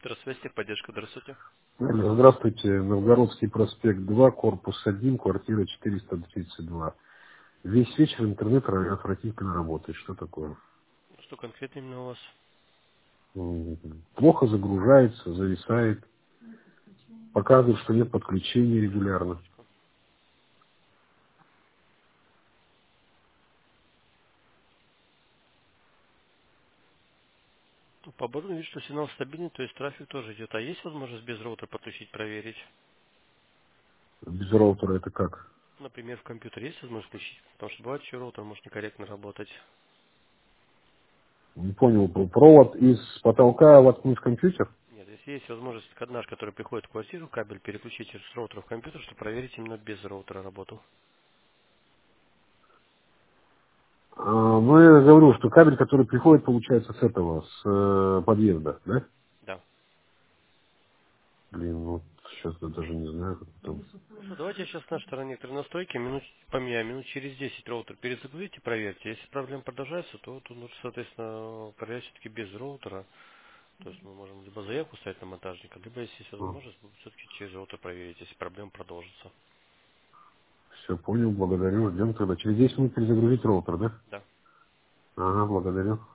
Здравствуйте, техподдержка, здравствуйте. Здравствуйте. Новгородский проспект 2, корпус 1, квартира 432. Весь вечер интернет отвратительно работает. Что такое? Что конкретно именно у вас? Плохо загружается, зависает. Показывает, что нет подключения регулярно. Секундочку. Ну, по оборудованию вижу, что сигнал стабильный, то есть трафик тоже идет. А есть возможность без роутера подключить, проверить? Без роутера это как? Например, в компьютер есть возможность включить? Потому что бывает, что роутер может некорректно работать. Не понял. Провод из потолка воткнуть в компьютер? Нет, если есть возможность, наш, который приходит в квартиру, кабель переключить через роутер в компьютер, чтобы проверить именно без роутера работу. Ну, я говорю, что кабель, который приходит, получается, с этого, с подъезда, да? Да. Блин, вот сейчас я даже не знаю, как там. Хорошо, давайте я сейчас на нашей стороне некоторые настройки поменяю. Минут через 10 роутер перезагрузите, проверьте. Если проблема продолжается, то тут нужно, соответственно, проверять все-таки без роутера. То есть мы можем либо заявку ставить на монтажника, либо, если есть возможность, все-таки через роутер проверить, если проблема продолжится. Все, понял, благодарю. Ждем тогда. Через 10 минут перезагрузить роутер, да? Да. Ага, благодарю.